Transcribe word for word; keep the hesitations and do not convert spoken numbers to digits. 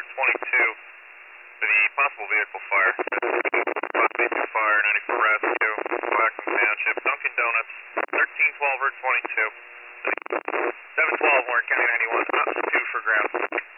Route twenty-two for the possible vehicle fire. Possible fire, ninety-four Rescue, Waxham Township, Dunkin' Donuts, thirteen twelve Route twenty-two. seven twelve, Warren County ninety-one, up two for ground.